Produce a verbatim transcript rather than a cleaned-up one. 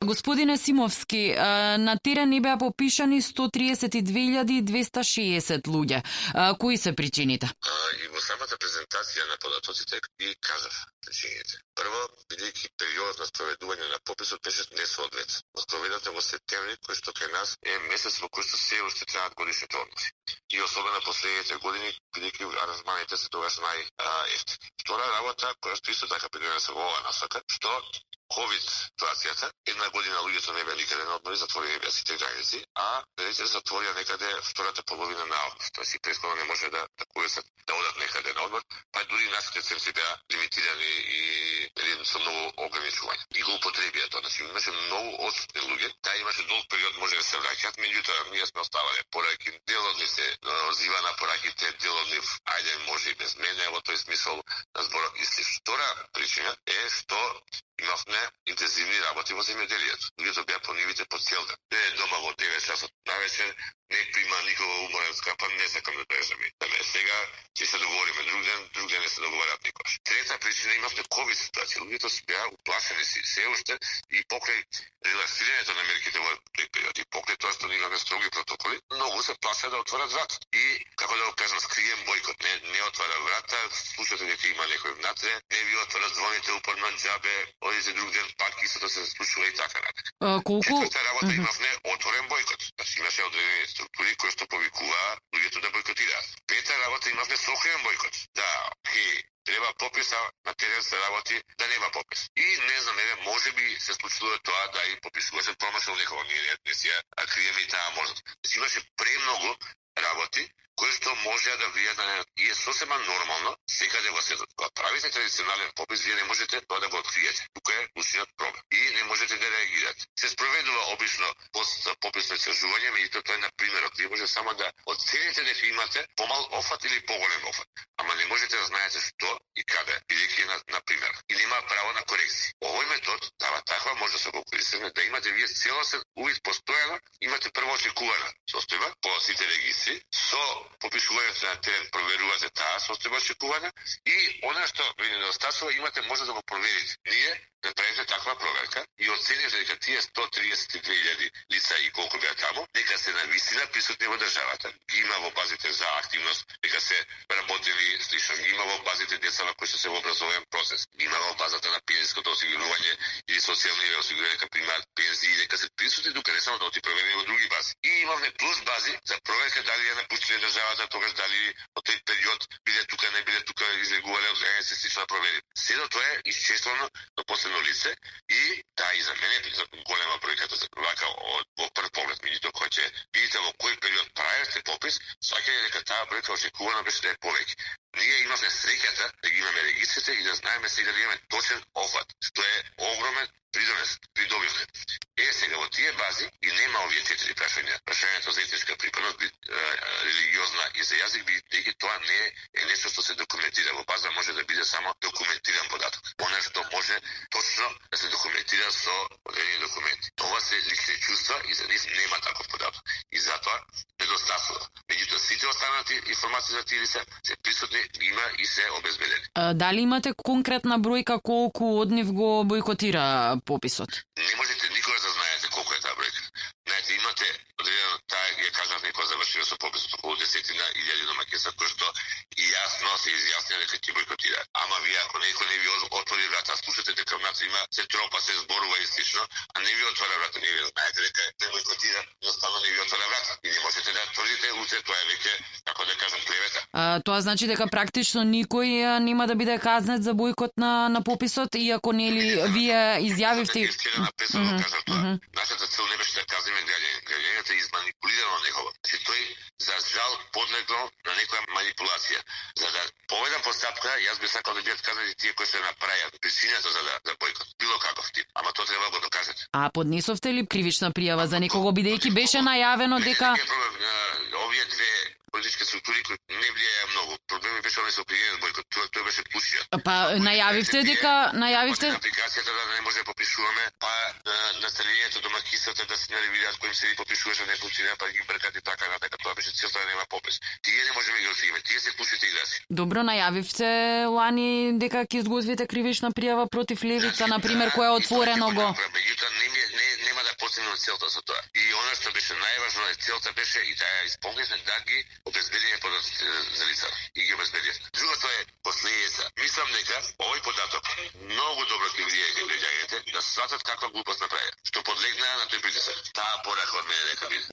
Господине Симовски, на терен не беа попишани сто триесет и две илјади двеста шеесет луѓе. Кои се причините? И во самата презентација на податоците и кажав причините. Прво, бидејќи периодот на спроведување на пописот беше несоодветен. Спроведата во септември, кој што кај нас е месец во кој што се уште траат годишните одмори. И особено последните години, бидејќи аранжманите се тогаш најефтини. Втора работа, која што исто така придонесе се во оваа насока, што ковид ситуацијата, една година луѓето не беа никаде на одмори, затворени беа сите граници, а рече се затворија некаде втората половина на август. Тоест и претходно не може да да користат да одат некаде на одмор, па дури нашите ценци беа лимитирани и еден со многу ограничувања. И го употребија тоа. Значи имаше многу отсутни луѓе, таа имаше долг период може да се враќаат, меѓутоа ние сме оставале пораки, дел од нив се озива на пораките, дел од нив ајде може и без мене, во тој смисол на зборот и слично. Втора причина е што имавме интензивни работи во земјоделието. Луѓето беа по нивите по цел ден. Не е дома во девет часот навечер, не прима никога уморен скапа, не сакам да кажам. Да ме сега ќе се договориме друг ден, друг ден не се договарат никош. Трета причина имавме ковид ситуација. Луѓето се беа уплашени си се уште и покрај релаксирањето на мерките во тој период и покрај тоа што имаме строги протоколи, многу се плашат да отворат врата. И како да го кажам, скриен бойкот, не не отвара врата, слушате дека има некој внатре, не ви отвара звоните упорно џабе, одите друг ден пак истото се случува и така натаму. Колку Четврта работа имавме отворен бойкот. Значи имаше одредени структури кои што повикуваа луѓето да бойкотираат. Пета работа имавме сокрен бойкот. Да, окей, треба пописа на терен се работи да нема попис. И не знам, еве можеби се случило тоа да и пописуваше промашал некој, ние не, не си ја криеме и таа можност. Значи имаше премногу работи кои што може да влијат на нејот. И е сосема нормално секаде во светот. Кога правите традиционален попис, вие не можете тоа да го откриете. Тука е клучниот проблем. И не можете да реагирате. Се спроведува обично пост пописно истражување, меѓутоа тоа е на примерот. Вие може само да оцените дека имате помал офат или поголем офат. Ама не можете да знаете што и каде, бидејќи на, на пример. И нема право на корекција. Овој метод дава таква може да се го користиме да имате вие целосен увид постојано, имате прво очекувана состојба по сите регистри, со попишувањето на терен проверувате таа состојба очекувана и она што ви недостасува имате може да го проверите. Ние направите таква проверка и оценивте дека тие сто триесет и две илјади лица и колку беа таму, дека се на вистина присутни во државата. Ги има во базите за активност, дека се работили слично, ги има во базите деца на кои што се во образовен процес, ги има во базата на пензиското осигурување или социјално осигурување дека примаат пензии, дека се присутни тука, не само да оти проверени во други бази. И имавме плюс бази за проверка дали ја напуштиле државата, тогаш дали во тој период биле тука, не биле тука, излегувале од граници, слично да провери. Седо тоа е исчествено до последно лице и таа и за мене за голема бројката за вака во прв поглед, меѓутоа кој ќе видите во кој период правите попис, сваќање дека таа бројка очекувано беше да е повеќе. Ние имавме среќата да ги имаме регистрите и да знаеме сега да имаме точен офат, што е огромен придонес, придобивме. Е, сега во тие бази и нема овие четири прашања. Прашањето за етничка припадност, религиозна и за јазик, бидејќи тоа не е, е нешто што се документира. Во база може да биде само документиран податок. Она што може точно да се документира со одредени документи. Ова се лични чувства и за нив нема таков податок. И затоа недостасува. Меѓутоа сите останати информации за тие лица се присутни, има и се обезбедени. А, дали имате конкретна бројка колку од нив го бойкотира пописот? Не можете никога да знаете колку е таа бројка. Знаете, имате одредено, таа ја кажав некоја завршила со пописот околу десетина илјади домаќинства кои што и јасно се изјаснија дека ќе бойкотираат. Ама вие ако некој не ви отвори врата, слушате дека внатре има се тропа, се зборува и слично, а не ви отвора врата, не ви знаете дека те бойкотира, едноставно не ви отвора врата. И не можете да тврдите утре, тоа е веќе, како да кажам, клевета. А, тоа значи дека практично никој нема да биде казнет за бойкот на на пописот, иако нели вие изјавивте. Нашата цел не беше да казнеме граѓани. Граѓаните изманипулирано некого. Значи тој за жал подлегнал на некоја манипулација. За да поведам постапка, јас би сакал да бидат казани тие кои се направиат причината за да за бойкот. Било каков тип, ама тоа треба да го докажете. А поднесовте ли кривична пријава за некого, бидејќи беше најавено дека овие две политички структури кои не влијаја многу. Проблеми беше они со определен бойкот, тоа тој беше клучниот. Па најавивте дека најавивте апликацијата да не може да попишуваме, па населението домаќинствата да се наревираат кои им се попишуваше не функционира, па ги бркат и така натака. Тоа беше целта да нема попис. Тие не можеме да ги осигураме, тие се клучните играчи. Добро, најавивте лани дека ќе изготвите кривична пријава против Левица, на пример, која отворено го. Меѓутоа не не не постигнем целта со тоа. И она што беше најважно е целта беше и таа исполнивме да ги обезбедиме податоците за лица. И ги обезбедивме. Другото е последица. Мислам дека овој податок многу добро ќе влијае кај граѓаните да сватат каква глупост направија, што подлегнаа на тој притисок. Таа порака од мене дека биде.